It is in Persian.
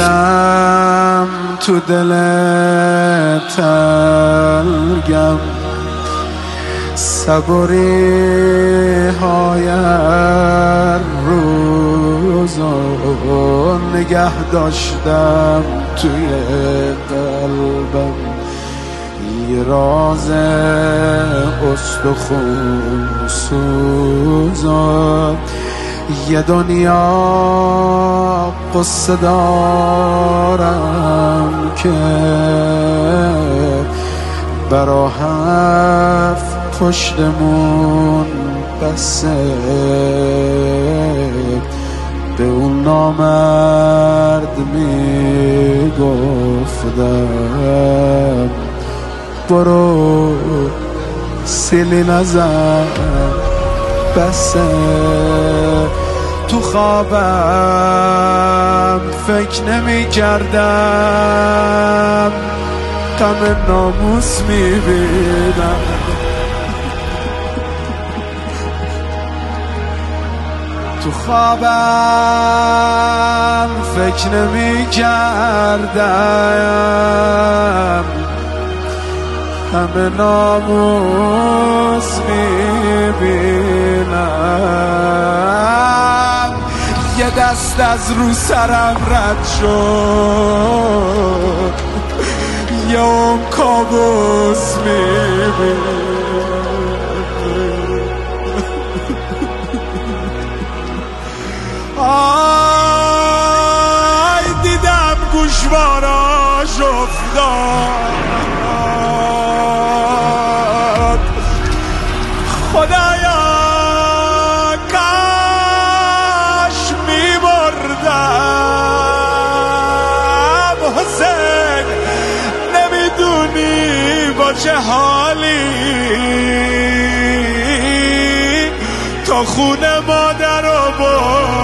میرم تو دل تلگم، صبوری های روزا نگه داشتم توی قلبم، یه راز استخون سوزا، یه دنیا قصه دارم که برا هفت پشتمون بسه، به اون نامرد میگفتم برو سیلی نزن بسه. تو خوابم فکر نمی کردم غم ناموس میبینم، تو خوابم فکر نمی کردم غم ناموس میبینم، یه دست از رو سرم رد شد، یه اون کابوس میبینم. آی دیدم گوشواراش افتاد، خدایا کاش میبردم. حسین نمیدونی با چه حالی تا خونه مادر رو برد.